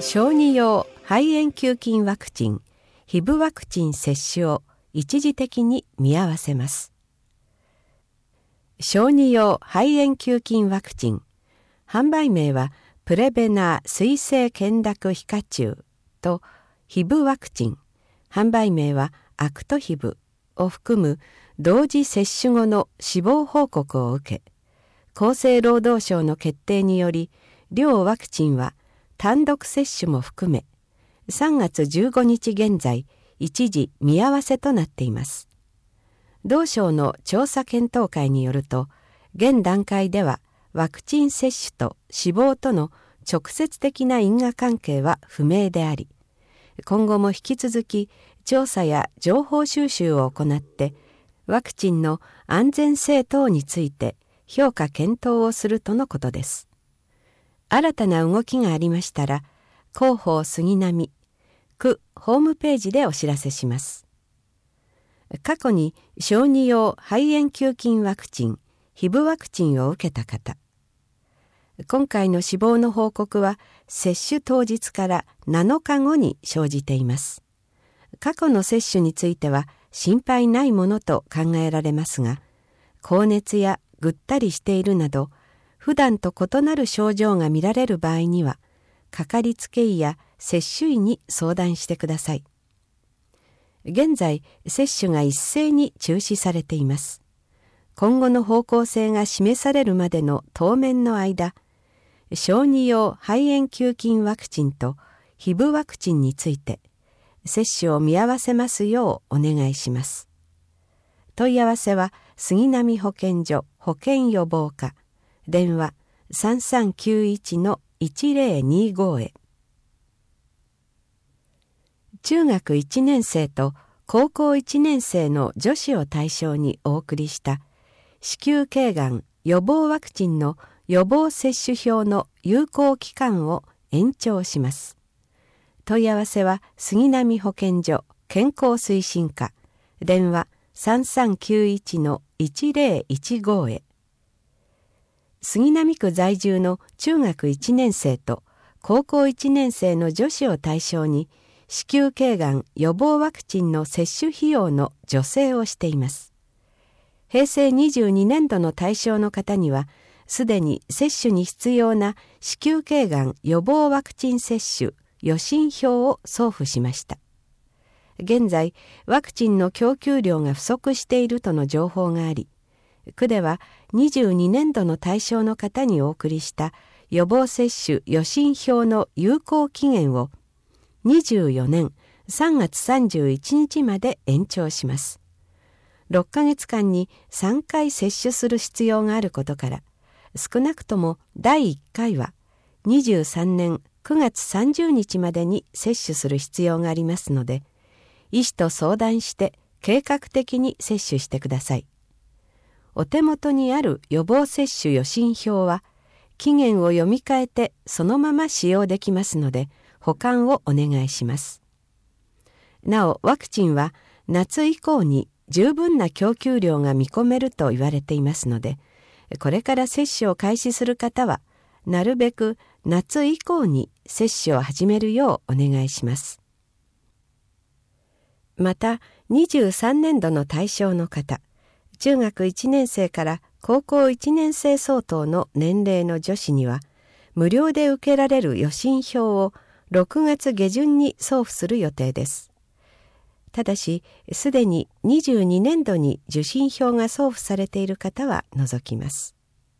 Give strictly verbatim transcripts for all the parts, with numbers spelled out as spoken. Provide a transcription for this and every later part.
小児用肺炎球菌ワクチン、ヒブワクチン接種を一時的に見合わせます。小児用肺炎球菌ワクチン、販売名はプレベナー水性懸濁皮下虫とヒブワクチン、販売名はアクトヒブを含む同時接種後の死亡報告を受け、厚生労働省の決定により両ワクチンは単独接種も含めさんがつじゅうごにち現在一時見合わせとなっています。同省の調査検討会によると、現段階ではワクチン接種と死亡との直接的な因果関係は不明であり、今後も引き続き調査や情報収集を行ってワクチンの安全性等について評価検討をするとのことです。新たな動きがありましたら、広報杉並区ホームページでお知らせします。過去に小児用肺炎球菌ワクチン、ヒブワクチンを受けた方、今回の死亡の報告は接種当日からなのかごに生じています。過去の接種については心配ないものと考えられますが、高熱やぐったりしているなど普段と異なる症状が見られる場合には、かかりつけ医や接種医に相談してください。現在、接種が一斉に中止されています。今後の方向性が示されるまでの当面の間、小児用肺炎球菌ワクチンとヒブワクチンについて、接種を見合わせますようお願いします。問い合わせは杉並保健所保健予防課、電話 さんさんきゅういちのいちぜろにご へ。中学いちねん生と高校いちねん生の女子を対象にお送りした子宮頸がん予防ワクチンの予防接種票の有効期間を延長します。問い合わせは杉並保健所健康推進課、電話 さんさんきゅういちのいちぜろいちご へ。杉並区在住の中学いちねん生と高校いちねん生の女子を対象に子宮頸がん予防ワクチンの接種費用の助成をしています。へいせいにじゅうにねんどの対象の方にはすでに接種に必要な子宮頸がん予防ワクチン接種予診票を送付しました。現在ワクチンの供給量が不足しているとの情報があり、区ではにじゅうにねんどの対象の方にお送りした予防接種予診票の有効期限をにじゅうよねんさんがつさんじゅういちにちまで延長します。ろっかげつかんにさんかい接種する必要があることから、少なくともだいいっかいはにじゅうさんねんくがつさんじゅうにちまでに接種する必要がありますので、医師と相談して計画的に接種してください。お手元にある予防接種予診票は期限を読み替えてそのまま使用できますので、保管をお願いします。なお、ワクチンは夏以降に十分な供給量が見込めると言われていますので、これから接種を開始する方はなるべく夏以降に接種を始めるようお願いします。また、にじゅうさんねんどの対象の方、中学いちねん生から高校いちねん生相当の年齢の女子には、無料で受けられる予診票をろくがつげじゅんに送付する予定です。ただし、すでににじゅうにねんどに受診票が送付されている方は除きます。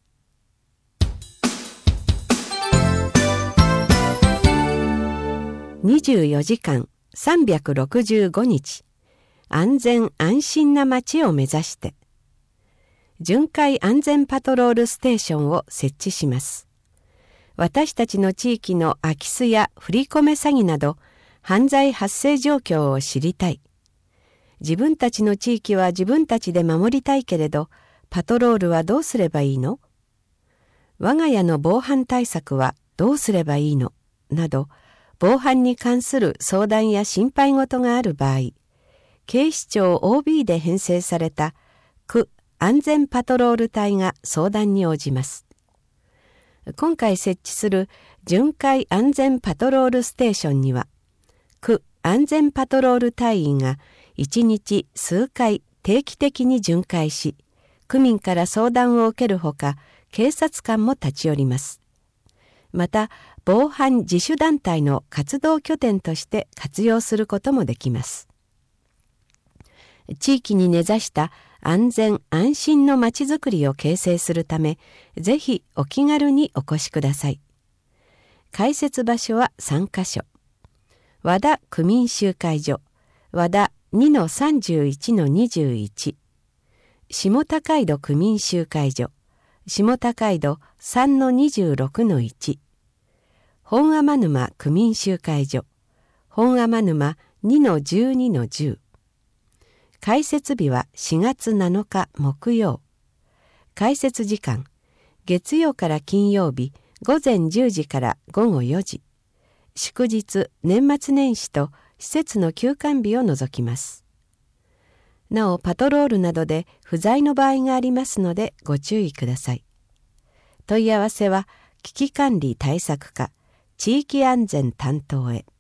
にじゅうよじかんさんびゃくろくじゅうごにち、安全安心な街を目指して、巡回安全パトロールステーションを設置します。私たちの地域の空き巣や振り込め詐欺など犯罪発生状況を知りたい。自分たちの地域は自分たちで守りたいけれど、パトロールはどうすればいいの？我が家の防犯対策はどうすればいいの？など、防犯に関する相談や心配事がある場合、警視庁 オービー で編成された区安全パトロール隊が相談に応じます。 今回設置する巡回安全パトロールステーションには、区安全パトロール隊員がいちにち数回定期的に巡回し、区民から相談を受けるほか、警察官も立ち寄ります。また、防犯自主団体の活動拠点として活用することもできます。地域に根ざした安全安心のまちづくりを形成するため、ぜひお気軽にお越しください。開設場所はさんかしょ。和田区民集会所、和田 にのさんじゅういちのにじゅういち、下高井戸区民集会所、下高井戸 さんのにじゅうろくのいち、本天沼区民集会所、本天沼 にのじゅうにのじゅう。開設日はしがつなのか木曜。開設時間、月曜から金曜日ごぜんじゅうじからごごよじ。祝日、年末年始と施設の休館日を除きます。なお、パトロールなどで不在の場合がありますのでご注意ください。問い合わせは危機管理対策課地域安全担当へ。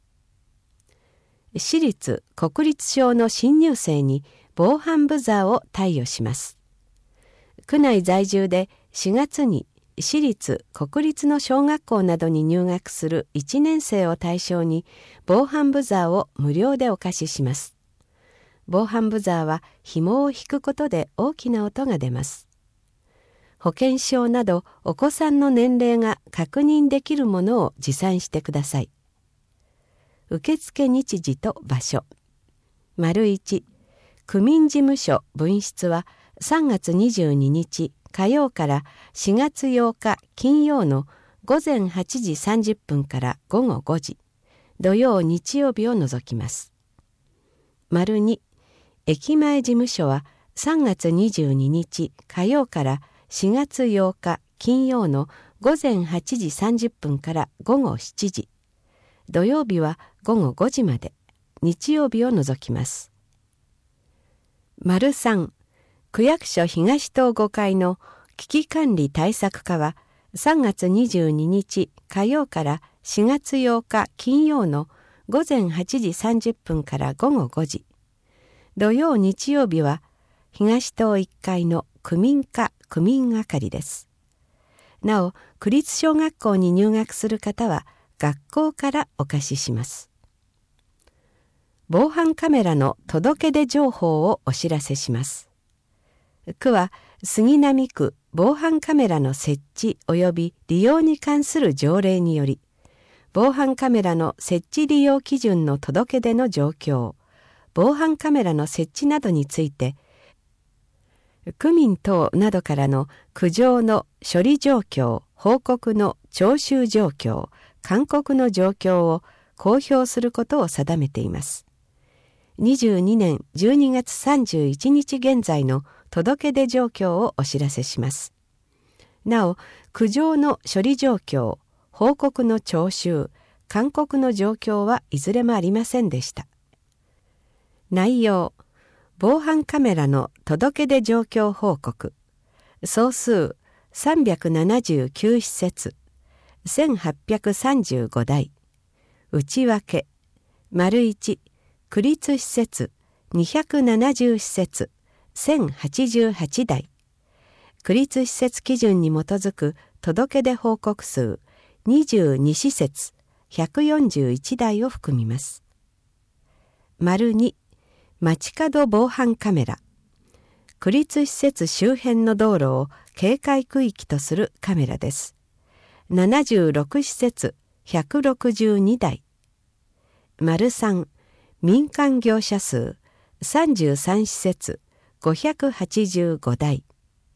私立国立小の新入生に防犯ブザーを貸与します。区内在住でしがつに私立国立の小学校などに入学するいちねん生を対象に防犯ブザーを無料でお貸しします。防犯ブザーは紐を引くことで大きな音が出ます。保険証などお子さんの年齢が確認できるものを持参してください。受付日時と場所。丸いち、区民事務所分室はさんがつにじゅうににち火曜からしがつようか金曜のごぜんはちじさんじゅっぷんからごごごじ、土曜日曜日を除きます。丸に、駅前事務所はさんがつにじゅうににち火曜からしがつようか金曜のごぜんはちじさんじゅっぷんからごごしちじ、土曜日はごごごじまで、日曜日を除きます。丸さん、区役所東棟ごかいの危機管理対策課はさんがつにじゅうににち火曜からしがつようか金曜のごぜんはちじさんじゅっぷんからごごごじ、土曜日曜日は東棟いっかいの区民課区民係です。なお、区立小学校に入学する方は学校からお貸しします。防犯カメラの届け出情報をお知らせします。区は杉並区防犯カメラの設置及び利用に関する条例により、防犯カメラの設置利用基準の届け出の状況、防犯カメラの設置などについて、区民等などからの苦情の処理状況、報告の徴収状況、勧告の状況を公表することを定めています。にじゅうにねんじゅうにがつさんじゅういちにち現在の届け出状況をお知らせします。なお、苦情の処理状況、報告の徴収、勧告の状況はいずれもありませんでした。内容、防犯カメラの届け出状況報告、総数さんびゃくななじゅうきゅうしせつ、せんはっぴゃくさんじゅうごだい、内訳、丸いち、区立施設にひゃくななじゅうしせつ、せんはちじゅうはちだい、区立施設基準に基づく届け出報告数にじゅうにしせつ、ひゃくよんじゅういちだいを含みます。丸に、街角防犯カメラ、区立施設周辺の道路を警戒区域とするカメラです。ななじゅうろくしせつ、ひゃくろくじゅうにだい。丸さん、民間業者数さんじゅうさんしせつ、ごひゃくはちじゅうごだい。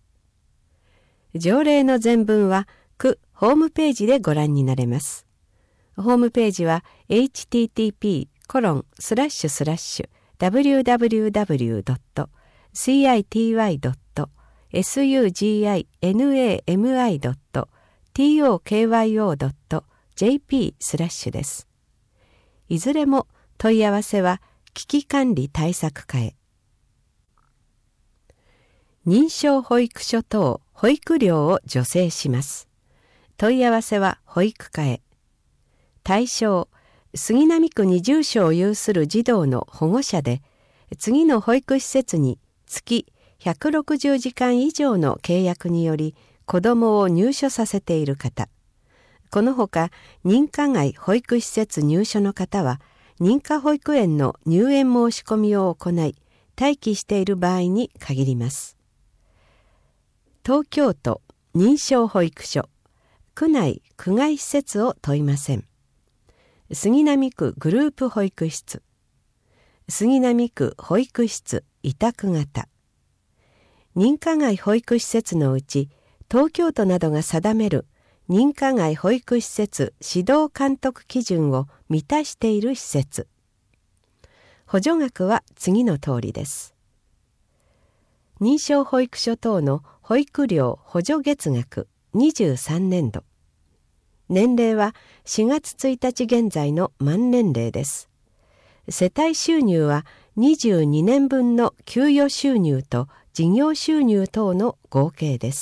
条例の全文は区ホームページでご覧になれます。ホームページは エイチティーティーピーコロンスラッシュスラッシュダブリューダブリューダブリュードットシーアイティーワイドットエスユージーアイエヌエーエムアイドットティーオーケーワイオードットジェーピースラッシュです。いずれも問い合わせは危機管理対策課へ。認証保育所等保育料を助成します。 問い合わせは保育課へ。対象、杉並区に住所を有する児童の保護者で、次の保育施設に月ひゃくろくじゅうじかん以上の契約により子どもを入所させている方。このほか認可外保育施設入所の方は認可保育園の入園申し込みを行い待機している場合に限ります。東京都認証保育所、区内区外施設を問いません。杉並区グループ保育室、杉並区保育室委託型。認可外保育施設のうち東京都などが定める認可外保育施設指導監督基準を満たしている施設。補助額は次の通りです。認証保育所等の保育料補助月額にじゅうさんねんど。年齢はしがつついたち現在の満年齢です。世帯収入はにじゅうにねんぶんの給与収入と事業収入等の合計です。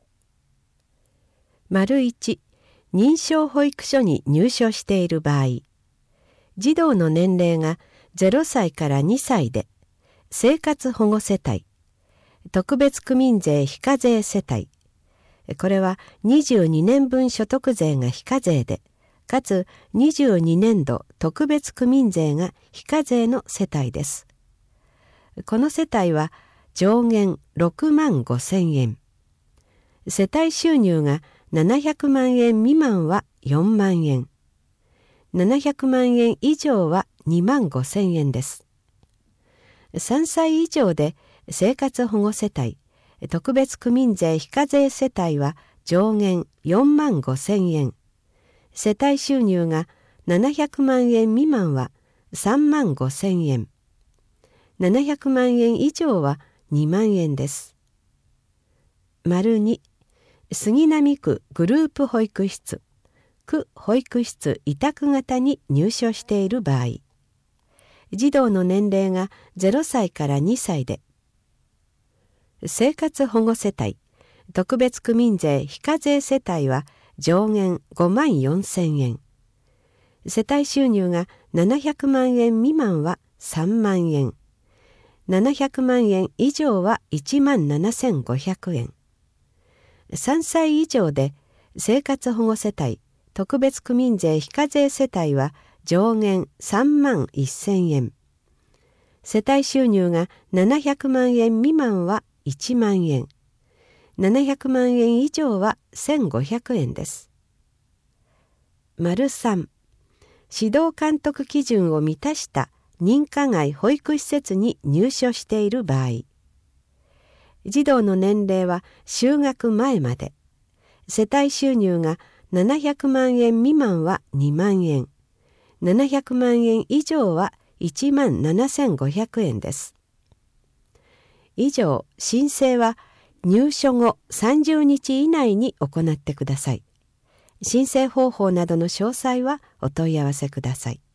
丸いち、認証保育所に入所している場合、児童の年齢がゼロさいからにさいで、生活保護世帯、特別区民税非課税世帯、これはにじゅうにねんぶん所得税が非課税で、かつにじゅうにねんど特別区民税が非課税の世帯です。この世帯は上限ろくまんごせんえん。世帯収入がななひゃくまんえん未満はよんまんえん。ななひゃくまんえん以上はにまんごせんえんです。さんさい以上で生活保護世帯、特別区民税非課税世帯は上限よんまんごせんえん。世帯収入がななひゃくまんえん未満はさんまんごせんえん。ななひゃくまんえん以上はにまんえんです。丸に、杉並区グループ保育室、区保育室委託型に入所している場合、児童の年齢がゼロさいからにさいで、生活保護世帯、特別区民税非課税世帯は上限ごまんよんせんえん。世帯収入がななひゃくまんえん未満はさんまんえん。ななひゃくまんえん以上はいちまんななせんごひゃくえん。さんさい以上で生活保護世帯、特別区民税非課税世帯は上限さんまんせんえん。世帯収入がななひゃくまんえん未満はいちまんえん。ななひゃくまんえん以上はせんごひゃくえんです。丸さん、指導監督基準を満たした認可外保育施設に入所している場合、児童の年齢は就学前まで、世帯収入がななひゃくまんえん未満はにまんえん、ななひゃくまんえん以上はいちまんななせんごひゃくえんです。以上、申請は入所後さんじゅうにち以内に行ってください。申請方法などの詳細はお問い合わせください。